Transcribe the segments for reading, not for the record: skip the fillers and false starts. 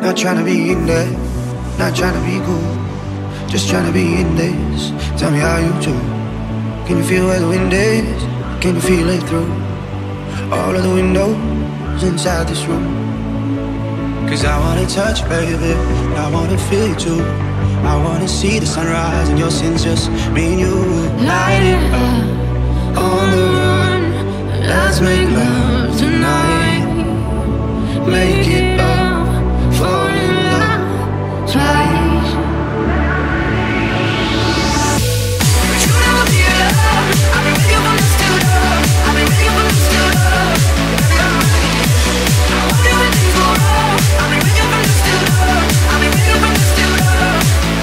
Not trying to be in there, not trying to be cool, just trying to be in this. Tell me how you do. Can you feel where the wind is? Can you feel it through all of the windows inside this room? Cause I wanna touch you, baby, I wanna feel you too. I wanna see the sunrise and your sins, just me and you. Light it up, on the run, let's make love tonight. Make it up, fall in love twice. But you never be alone. I've been with you from dusk till dawn. I've been with you from dusk till dawn. I wonder when things go wrong. I've been with you from dusk till dawn. I've been with you from dusk till dawn.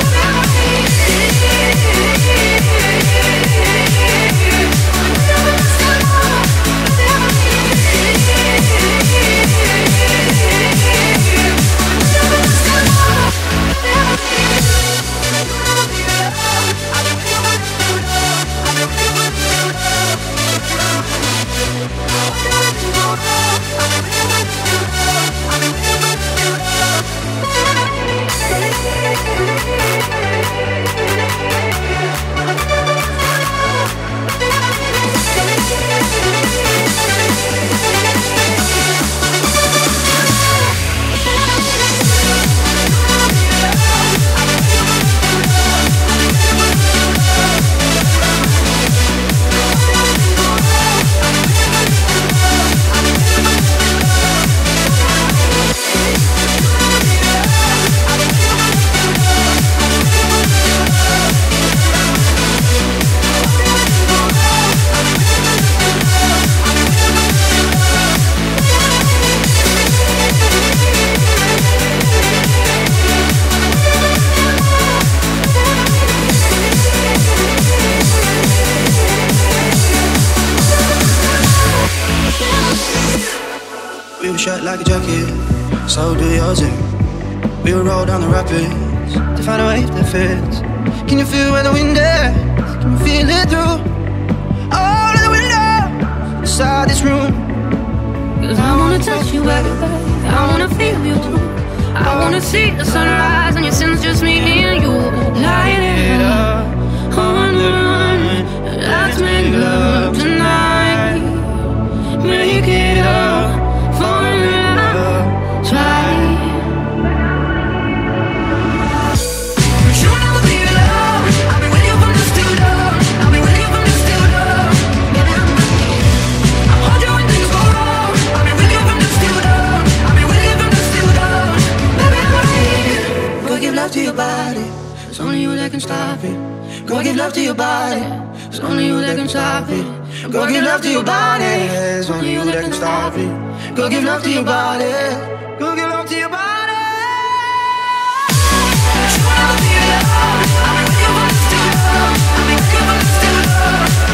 We were shut like a jacket, so do yours too. We would roll down the rapids to find a wave that fits. Can you feel where the wind is? Can you feel it through all of the windows inside this room? Cause I wanna touch you, baby, I wanna feel you too. I wanna see the sunrise and your sins, just me and you. Light it up, on the run, let's make love tonight. Make it up, fall in love, try. But you'll never be alone. I've been with you from dusk till dawn. I've been with you from dusk till dawn. I hold you when things go wrong. I've been with you from dusk till dawn. I've been with you from dusk till dawn. Baby, go give love to your body, it's only you that can stop it. go give love to your body, It's only you that can stop it. go give love to your body. It's only you that can stop it. Go give love to your body, go give love to your body. But you will never be alone. I've been with you from dusk till dawn. I've been with you from dusk till dawn.